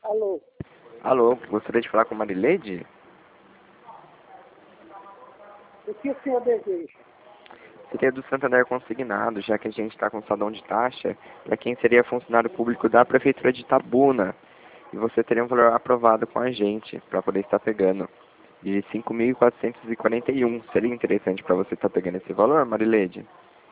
Alô, Alô, gostaria de falar com a Marileide? o que o senhor deseja? Seria do Santander Consignado, já que a gente está com salão de taxa, para quem seria funcionário público da Prefeitura de Itabuna. E você teria um valor aprovado com a gente, para poder estar pegando, de 5.441. Seria interessante para você estar pegando esse valor, Marileide?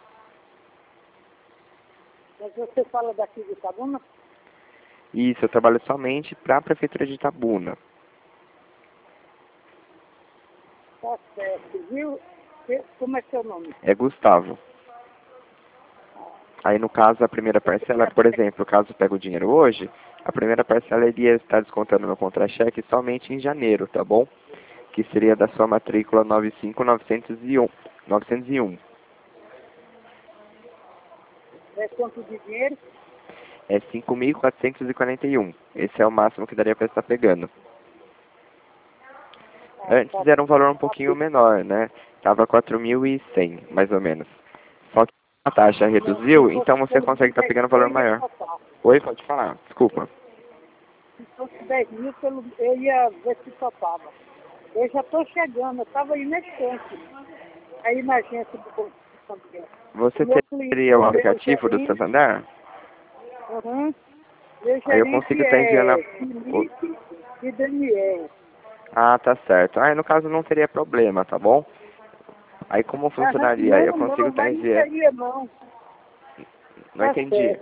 Mas você fala daqui de Itabuna? Isso, eu trabalho somente para a Prefeitura de Itabuna. Tá certo, viu? Como é seu nome? É Gustavo. Aí, no caso, a primeira parcela, por exemplo, caso eu pegue o dinheiro hoje, a primeira parcela iria estar descontando no contra-cheque somente em janeiro, tá bom? Que seria da sua matrícula 95901. É quanto de dinheiro? É 5.441. Esse é o máximo que daria para estar pegando. Antes Tá era um bom. valor um pouquinho menor, né? Tava 4.100, mais ou menos. Só que a taxa Não, se reduziu, então fosse você pelo consegue menos estar 10 pegando um mil, valor eu ia maior. topar. Oi, pode falar. Desculpa. Se fosse 10 mil, eu ia ver se topava. Eu já estou chegando, eu estava aí na estante, aí na agência do Banco Santander. O Você meu cliente, teria o meu aplicativo do gerente, Santander? meu Aí eu gerente consigo estar enviando é Felipe e Daniel. Ah, tá certo. Aí no caso não teria problema, tá bom? Aí como funcionaria? Eu Não, consigo não, estar mas não enviando... seria não. Não Tá entendi. certo.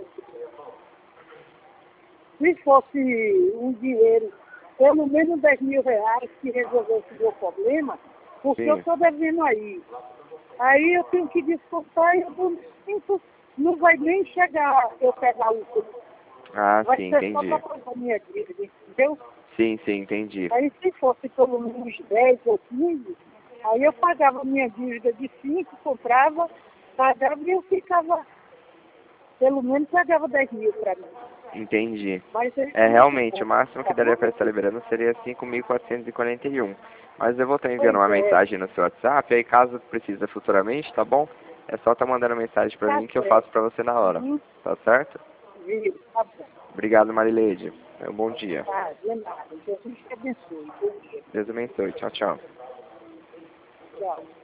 Se fosse um dinheiro, pelo menos 10 mil reais que resolvesse o meu problema, porque eu Sim. estou devendo aí. Aí eu tenho que descontar e eu não sinto, não vai nem chegar eu pegar o lucro. Ah, Vai sim, ser só para entendi. pagar minha dívida, entendeu? Sim, sim, entendi. Aí se fosse pelo menos 10 ou 15, aí eu pagava minha dívida de 5, comprava, pagava e eu ficava, pelo menos pagava 10 mil para mim. Entendi. Mas é É, muito realmente, o pouco, máximo que tá daria bom? para estar liberando seria 5.441. Mas eu vou estar enviando Pois uma é, mensagem no seu WhatsApp, aí caso precisa futuramente, tá bom? É só estar mandando mensagem para tá mim que eu faço certo. para você na hora. Uhum, Tá certo? viu, tá bom. Obrigado, Marileide. Um bom dia. Tá, de nada. Jesus te abençoe. Bom dia. Deus abençoe. Tchau, tchau. Tchau.